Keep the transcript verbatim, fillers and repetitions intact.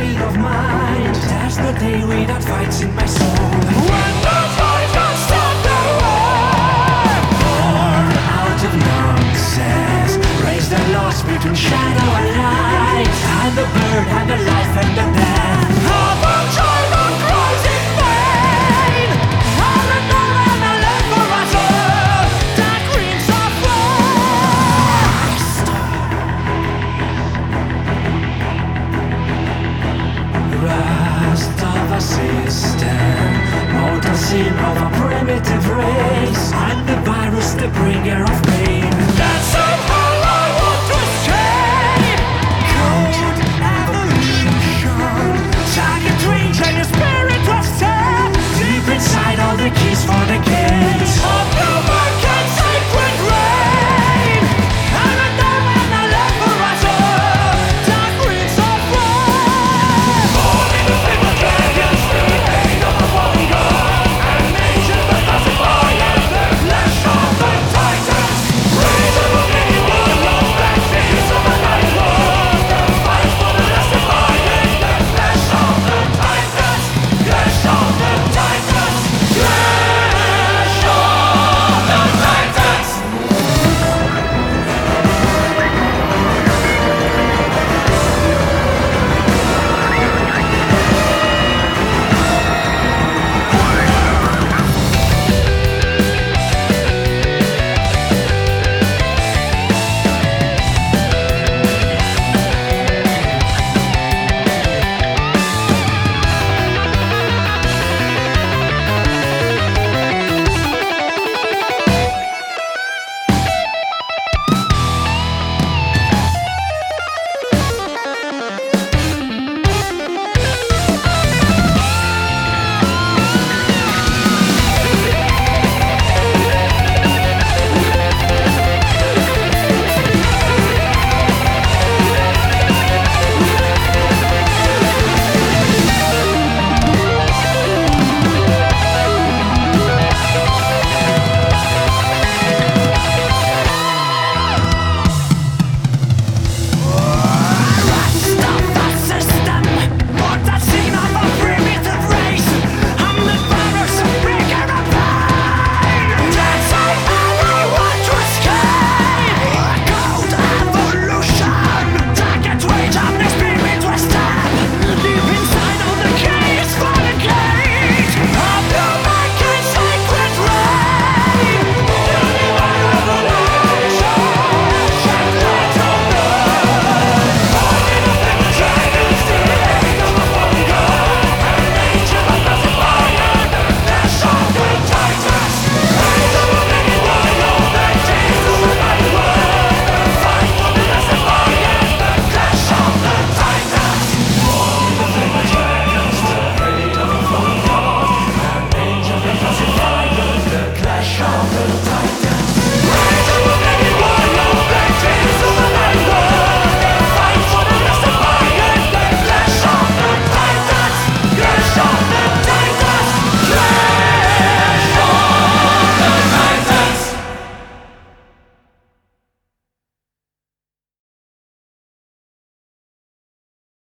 state of mind. There's no day without fights in my soul. When the fight can stop the war, born out of nonsense, raise the lost between shadow and light, and the bird and the life and the death. Half a child cries in vain. All the door and the left for us all. Dark rings of frost. Rust of a system, mortal sin of a primitive race, and the virus, the bringer of